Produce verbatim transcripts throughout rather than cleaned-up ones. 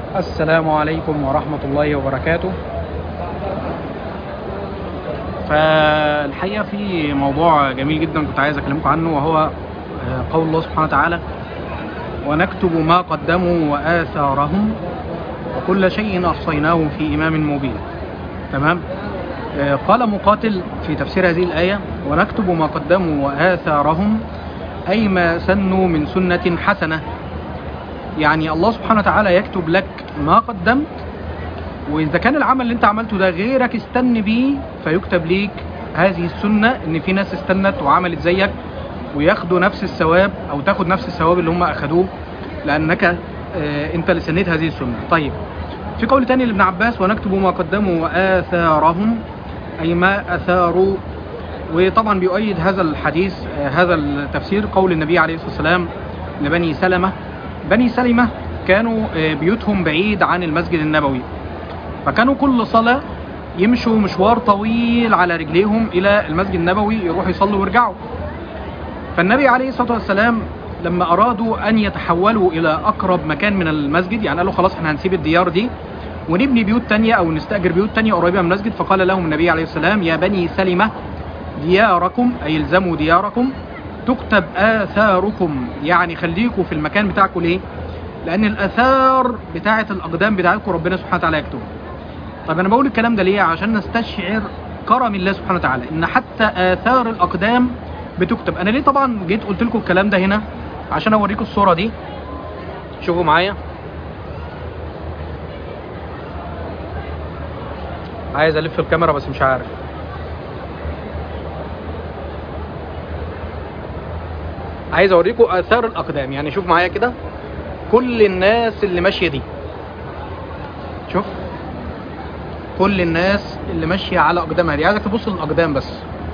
السلام عليكم ورحمة الله وبركاته. فالحقيقة في موضوع جميل جدا كنت عايز أكلمكم عنه، وهو قول الله سبحانه وتعالى: ونكتب ما قدموا وآثارهم وكل شيء أحصيناه في إمام مبين. تمام. قال مقاتل في تفسير هذه الآية: ونكتب ما قدموا وآثارهم، أي ما سنوا من سنة حسنة. يعني الله سبحانه وتعالى يكتب لك ما قدمت، وإذا كان العمل اللي انت عملته ده غيرك استن بيه فيكتب ليك هذه السنة، ان في ناس استنت وعملت زيك وياخدوا نفس الثواب، او تاخد نفس الثواب اللي هم اخدوه، لانك اه انت اللي سنيت هذه السنة. طيب، في قول تاني لابن عباس: ونكتب ما قدموا وآثارهم، أي ما أثاروا. وطبعا بيؤيد هذا الحديث اه هذا التفسير قول النبي عليه الصلاة والسلام لبني سلمة. بني سلمة كانوا اه بيوتهم بعيد عن المسجد النبوي، فكانوا كل صلاة يمشوا مشوار طويل على رجليهم إلى المسجد النبوي، يروحوا يصلوا ويرجعوا. فالنبي عليه الصلاة والسلام لما أرادوا أن يتحولوا إلى أقرب مكان من المسجد، يعني قالوا خلاص احنا هنسيب الديار دي ونبني بيوت تانية أو نستأجر بيوت تانية قريبة من المسجد، فقال لهم النبي عليه السلام: يا بني سلمة، دياركم، أي الزموا دياركم، تكتب آثاركم. يعني خليكم في المكان بتاعكم. ليه؟ لأن الآثار بتاعة الأقدام بتاعتكم ربنا سبحانه وتعالى يكتبها. طيب أنا بقول الكلام ده ليه؟ عشان نستشعر كرم الله سبحانه وتعالى، إن حتى آثار الأقدام بتكتب. أنا ليه طبعا جيت قلت لكم الكلام ده هنا؟ عشان أوريكم الصورة دي. شوفوا معايا، عايز ألف الكاميرا بس مش عارف. عايز أوريكم آثار الأقدام. يعني شوف معايا كده، كل الناس اللي ماشية دي، شوف كل الناس اللي ماشية على أقدامها دي. عايزك تبص للأقدام بس.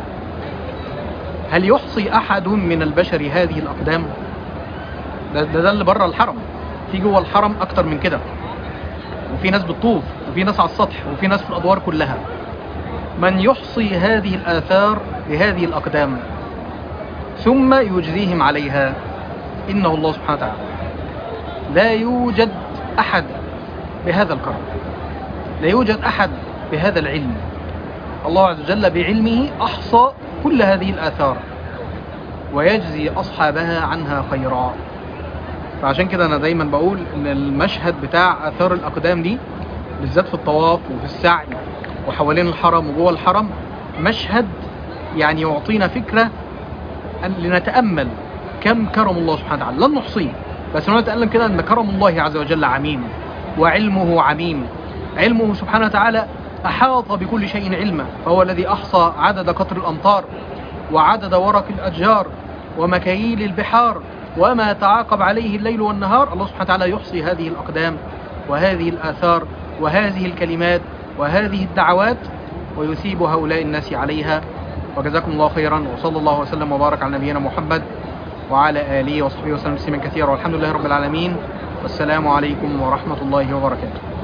هل يحصي أحد من البشر هذه الأقدام؟ ده ده, ده اللي بره الحرم. في جوه الحرم أكتر من كده، وفي ناس بتطوف، وفي ناس على السطح، وفي ناس في الأدوار كلها. من يحصي هذه الآثار بهذه الأقدام ثم يجزيهم عليها؟ إنه الله سبحانه وتعالى. لا يوجد أحد بهذا الكرم، لا يوجد أحد بهذا العلم. الله عز وجل بعلمه أحصى كل هذه الآثار ويجزي أصحابها عنها خيرا. فعشان كده أنا دايما بقول إن المشهد بتاع آثار الأقدام دي، بالذات في الطواف وفي السعي وحوالين الحرم وجوه الحرم، مشهد يعني يعطينا فكرة أن لنتأمل كم كرم الله سبحانه وتعالى. لن نحصيه، بس نتألم كده أن كرم الله عز وجل عميم، وعلمه عميم. علمه سبحانه وتعالى أحاط بكل شيء علما، فهو الذي أحصى عدد قطر الأمطار، وعدد ورق الأشجار، ومكاييل البحار، وما تعاقب عليه الليل والنهار. الله سبحانه وتعالى يحصي هذه الأقدام وهذه الآثار وهذه الكلمات وهذه الدعوات، ويثيب هؤلاء الناس عليها. وجزاكم الله خيرا، وصلى الله وسلم وبارك على نبينا محمد وعلى آله وصحبه وسلم تسليما كثيرا، والحمد لله رب العالمين، والسلام عليكم ورحمة الله وبركاته.